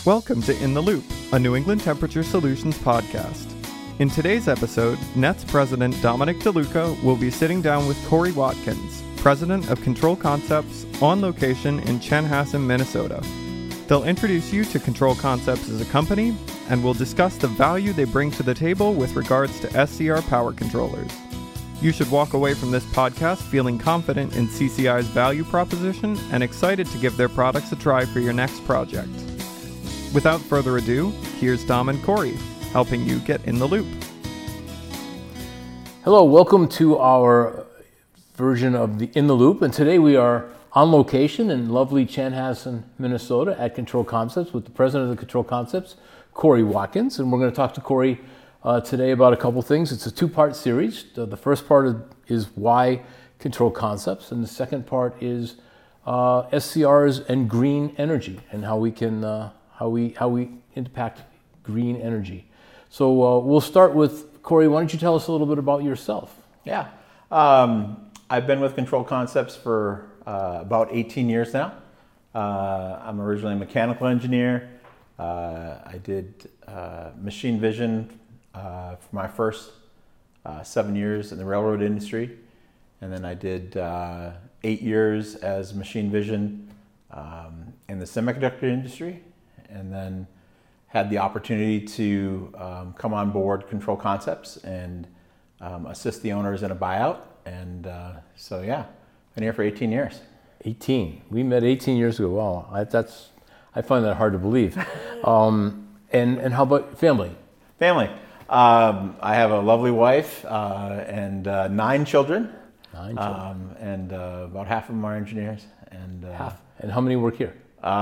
Welcome to In the Loop, a New England Temperature Solutions podcast. In today's episode, NET's president Dominic DeLuca will be sitting down with Corey Watkins, president of Control Concepts, on location in Chanhassen, Minnesota. They'll introduce you to Control Concepts as a company, and will discuss the value they bring to the table with regards to SCR power controllers. You should walk away from this podcast feeling confident in CCI's value proposition and excited to give their products a try for your next project. Without further ado, here's Dom and Corey, helping you get in the loop. Hello, welcome to our version of the In the Loop, and today we are on location in lovely Chanhassen, Minnesota at Control Concepts with the president of the Control Concepts, Corey Watkins, and we're going to talk to Corey today about a couple things. It's a two-part series. The first part is why Control Concepts, and the second part is SCRs and green energy and how we can how we impact green energy. So we'll start with Corey. Why don't you tell us a little bit about yourself? Yeah, I've been with Control Concepts for about 18 years now. I'm originally a mechanical engineer. I did machine vision for my first 7 years in the railroad industry, and then I did 8 years as machine vision in the semiconductor industry, and then had the opportunity to come on board Control Concepts and assist the owners in a buyout. And so yeah, been here for 18 years. 18. We met 18 years ago. Wow, I find that hard to believe. And how about family? Family. I have a lovely wife and 9 children. 9 children. And about half of them are engineers. And half. And how many work here?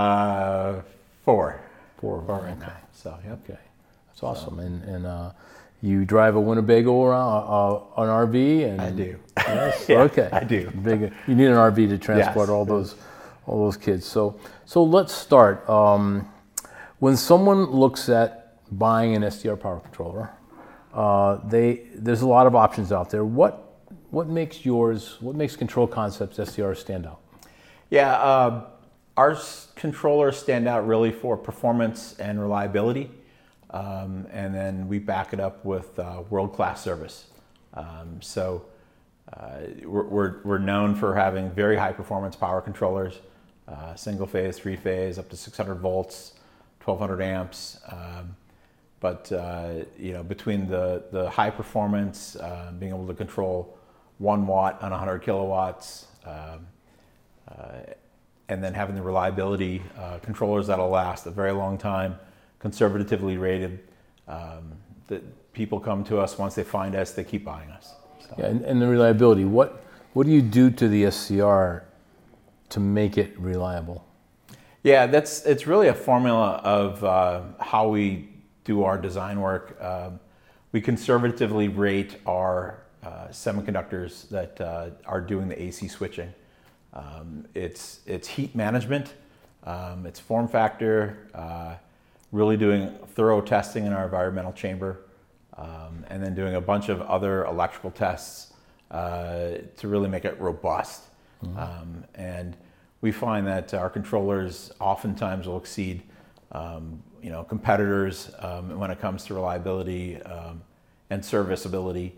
4. 4 right okay. now. So yep. Okay, that's awesome. And you drive a Winnebago around an RV? And I do. Yes? Yeah, okay. I do. Big. You need an RV to transport Yes. all those kids. So let's start. When someone looks at buying an SCR power controller, there's a lot of options out there. What makes Control Concepts SCR stand out? Yeah, our controllers stand out really for performance and reliability, and then we back it up with world-class service. So we're known for having very high-performance power controllers, single-phase, three-phase, up to 600 volts, 1200 amps. But between the high performance, being able to control 1 watt on 100 kilowatts, and then having the reliability, controllers that'll last a very long time, conservatively rated, that people come to us once they find us, they keep buying us. So. Yeah, and the reliability. What do you do to the SCR to make it reliable? Yeah, it's really a formula of how we do our design work. We conservatively rate our semiconductors that are doing the AC switching. It's heat management, it's form factor, really doing thorough testing in our environmental chamber, and then doing a bunch of other electrical tests to really make it robust. Mm-hmm. And we find that our controllers oftentimes will exceed competitors when it comes to reliability and serviceability.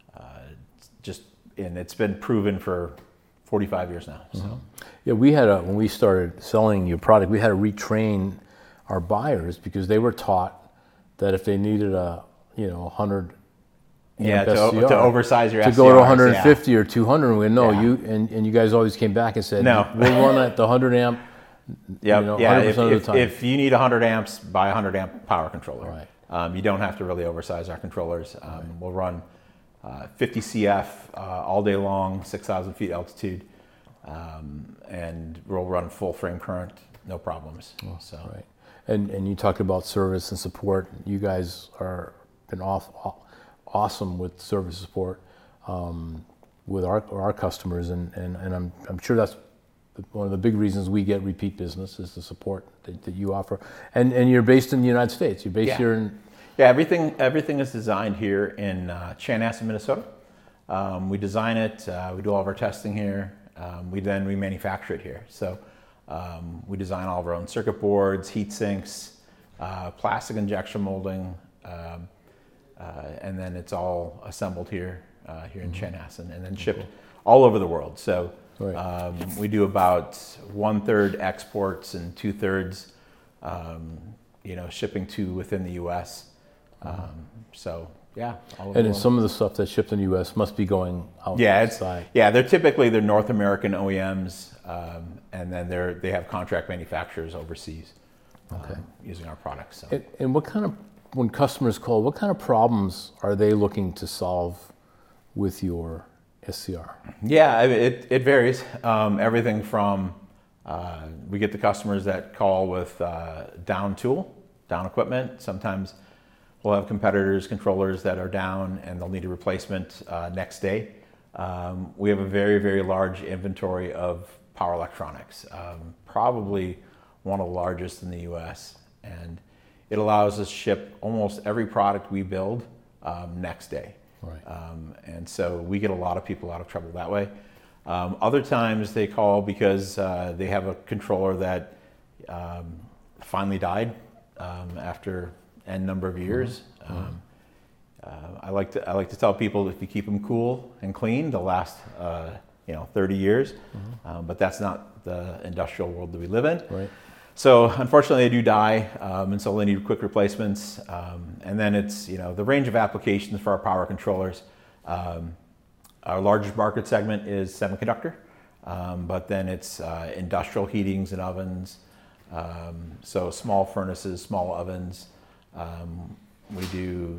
And it's been proven for 45 years now. So. Mm-hmm. Yeah, when we started selling your product, we had to retrain our buyers because they were taught that if they needed a 100 amp SCR, to oversize your to SCRs, go to 150 or 200, we know yeah. you guys always came back and said, no, we'll run at the 100 amp. Yep. 100% of the time. If you need 100 amps, buy a 100 amp power controller. Right. You don't have to really oversize our controllers. We'll run 50 CF all day long, 6,000 feet altitude, and we'll run full frame current, no problems. Oh, so. Right. And you talked about service and support. You guys are been awesome with service support with our customers, and I'm sure that's one of the big reasons we get repeat business is the support that you offer. And you're based in the United States. You're based here in... Yeah, everything is designed here in Chanhassen, Minnesota. We design it, we do all of our testing here, we manufacture it here. So we design all of our own circuit boards, heat sinks, plastic injection molding, and then it's all assembled here in Chanhassen, and then shipped all over the world. So Right. we do about 1/3 exports and 2/3, shipping to within the U.S. So yeah, all over And the then world. some of the stuff that's shipped in the U.S. must be going outside. They're North American OEMs, and then they have contract manufacturers overseas using our products. So. And when customers call, what kind of problems are they looking to solve with your SCR? Yeah, it varies. Everything from we get the customers that call with down equipment. Sometimes we'll have competitors, controllers that are down and they'll need a replacement next day. We have a very, very large inventory of power electronics, probably one of the largest in the U.S. And it allows us to ship almost every product we build next day. Right. And so we get a lot of people out of trouble that way. Other times they call because they have a controller that finally died after N number of years. I like to tell people if you keep them cool and clean, they'll last 30 years. But that's not the industrial world that we live in. Right. So unfortunately, they do die, and so they need quick replacements. And then it's the range of applications for our power controllers. Our largest market segment is semiconductor, but then it's industrial heatings and ovens. So small furnaces, small ovens. We do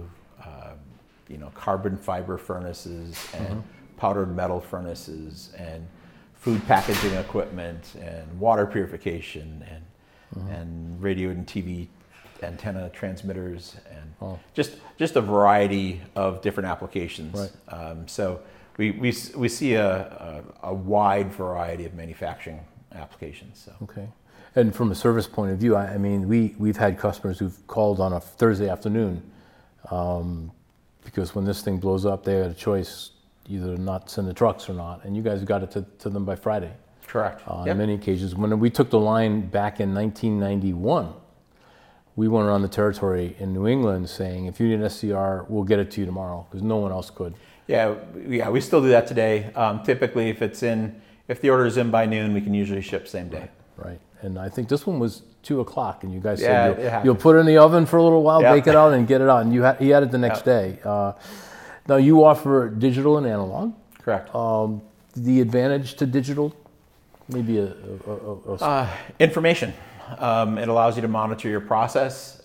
carbon fiber furnaces and powdered metal furnaces and food packaging equipment and water purification and radio and TV antenna transmitters and just a variety of different applications. Right. So we see a wide variety of manufacturing applications. So. Okay. And from a service point of view, I mean, we've had customers who've called on a Thursday afternoon because when this thing blows up, they had a choice either not send the trucks or not, and you guys got it to them by Friday. Correct. On many occasions. When we took the line back in 1991, we went around the territory in New England saying, if you need an SCR, we'll get it to you tomorrow, because no one else could. Yeah, we still do that today. Typically, if the order is in by noon, we can usually ship same day. Right. And I think this one was 2:00, and you guys Yeah, it said happens. you'll put it in the oven for a little while, Yeah. bake it out, and get it out. And he had it the next day. Now you offer digital and analog. Correct. The advantage to digital, maybe Information. It allows you to monitor your process.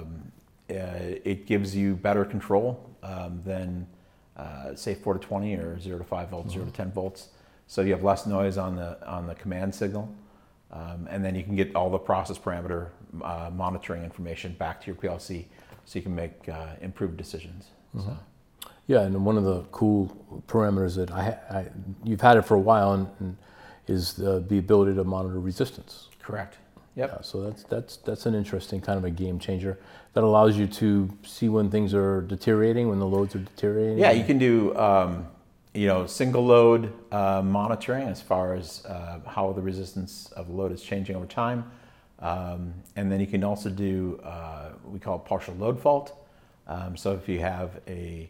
It gives you better control than, say, 4 to 20 or 0 to 5 volts, 0 to 10 volts. So you have less noise on the command signal. And then you can get all the process parameter monitoring information back to your PLC so you can make improved decisions. So. Yeah, and one of the cool parameters that you've had it for a while and is the ability to monitor resistance. Correct. Yep. Yeah, so that's an interesting kind of a game changer that allows you to see when things are deteriorating, when the loads are deteriorating. Yeah, you can do single load monitoring as far as how the resistance of the load is changing over time, and then you can also do we call it partial load fault. So if you have a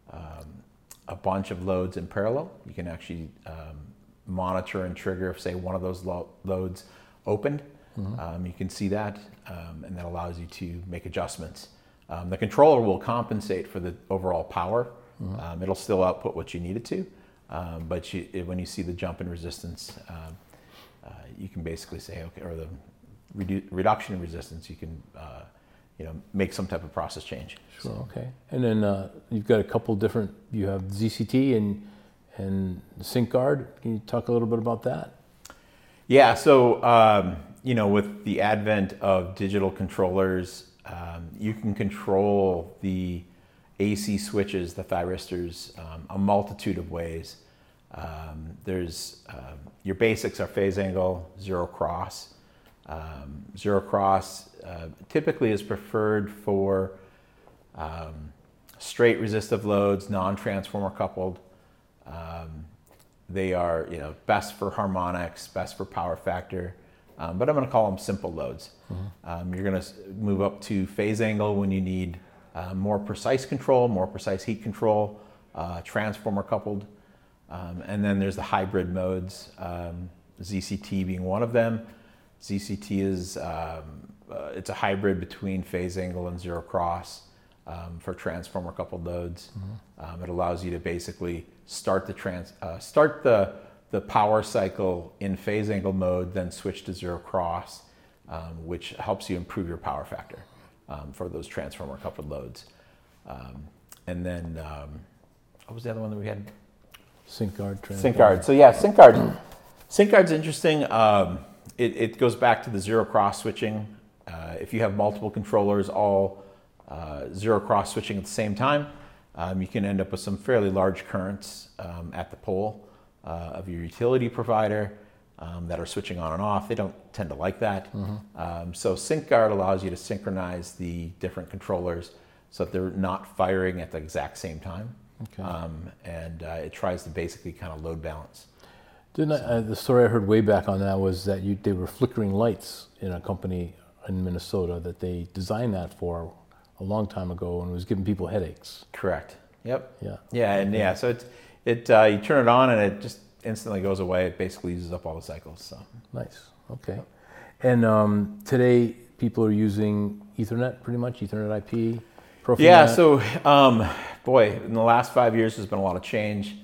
bunch of loads in parallel, you can actually monitor and trigger if, say, one of those loads opened. You can see that, and that allows you to make adjustments. The controller will compensate for the overall power. It'll still output what you need it to, but when you see the jump in resistance, you can basically say, okay, or the reduction in resistance, you can make some type of process change. Sure. Okay. And then you've got a couple different. You have ZCT and SyncGuard. Can you talk a little bit about that? Yeah. So with the advent of digital controllers, you can control the AC switches, the thyristors, a multitude of ways. There's your basics are phase angle, zero cross. Zero cross typically is preferred for straight resistive loads, non-transformer coupled. They are best for harmonics, best for power factor. but I'm going to call them simple loads. You're going to move up to phase angle when you need more precise control, more precise heat control, transformer coupled. And then there's the hybrid modes, ZCT being one of them. ZCT is it's a hybrid between phase angle and zero cross for transformer coupled loads. It allows you to basically start the power cycle in phase angle mode, then switch to zero cross, which helps you improve your power factor for those transformer coupled loads. And then what was the other one that we had? SyncGuard. SyncGuard. So yeah, SyncGuard. SyncGuard's interesting. It goes back to the zero cross switching. If you have multiple controllers all zero cross switching at the same time, you can end up with some fairly large currents at the pole of your utility provider that are switching on and off. They don't tend to like that. So SyncGuard allows you to synchronize the different controllers so that they're not firing at the exact same time. And it tries to basically kind of load balance. The story I heard way back on that was that they were flickering lights in a company in Minnesota that they designed that for a long time ago, and it was giving people headaches. Correct. Yep. Yeah. Yeah, and yeah, so you turn it on and it just instantly goes away. It basically uses up all the cycles. So nice. Okay. And today people are using Ethernet pretty much, Ethernet IP, Profinet. Yeah. So boy, in the last 5 years, there's been a lot of change.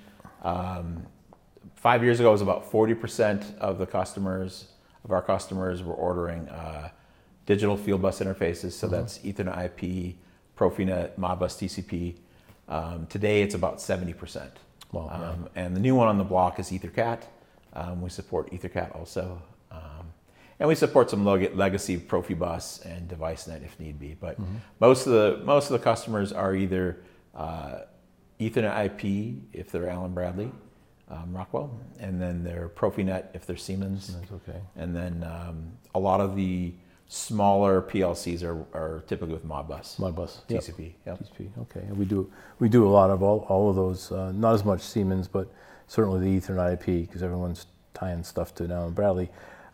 5 years ago, it was about 40% of our customers were ordering digital field bus interfaces. So that's Ethernet IP, Profinet, Modbus TCP. Today, it's about 70%. Wow, and the new one on the block is EtherCAT. We support EtherCAT also. And we support some legacy Profibus and DeviceNet if need be. But most of the customers are either Ethernet IP if they're Allen Bradley, Rockwell, and then they're Profinet if they're Siemens. That's okay. And then a lot of the smaller PLCs are typically with Modbus. Modbus. TCP. Yep. TCP. Okay. And we do a lot of all of those. Not as much Siemens, but certainly the Ethernet IP because everyone's tying stuff to Allen Bradley.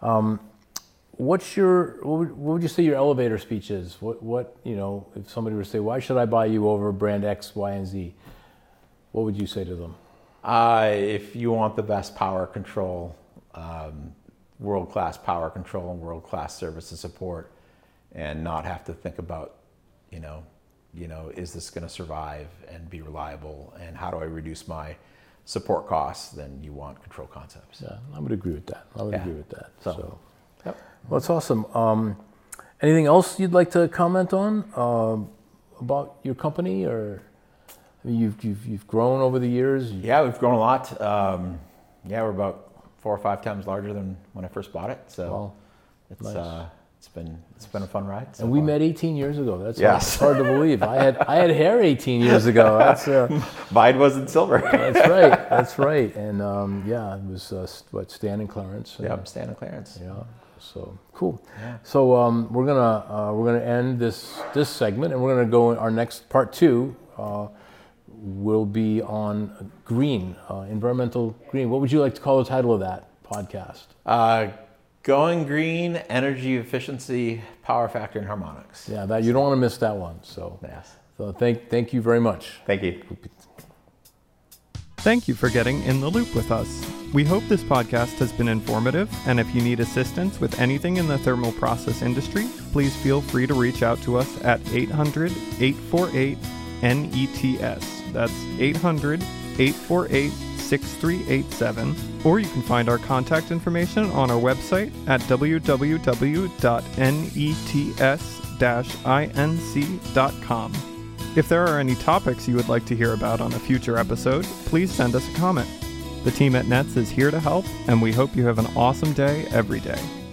What would you say your elevator speech is? What if somebody were to say, why should I buy you over brand X, Y, and Z? What would you say to them? If you want the best power control, world-class power control and world-class service and support, and not have to think about, is this going to survive and be reliable, and how do I reduce my support costs, then you want Control Concepts. Yeah, I would agree with that. So. Yep. Well, that's awesome. Anything else you'd like to comment on about your company, or you've grown over the years? Yeah, we've grown a lot. We're about 4 or 5 times larger than when I first bought it. So it's nice. It's been a fun ride. So and we met 18 years ago. That's yes. hard to believe. I had hair 18 years ago. That's mine wasn't silver. That's right. And it was Stan and Clarence. Yep, Stan and Clarence. Yeah. So cool. Yeah. So we're gonna end this segment, and we're gonna go in our next part 2. Will be on green, environmental green. What would you like to call the title of that podcast? Going Green, Energy Efficiency, Power Factor, and Harmonics. Yeah, that you don't want to miss that one. So yes. So thank you very much. Thank you. Thank you for getting in the loop with us. We hope this podcast has been informative, and if you need assistance with anything in the thermal process industry, please feel free to reach out to us at 800-848-NETS. That's 800-848-6387. Or you can find our contact information on our website at www.nets-inc.com. If there are any topics you would like to hear about on a future episode, please send us a comment. The team at NETS is here to help, and we hope you have an awesome day every day.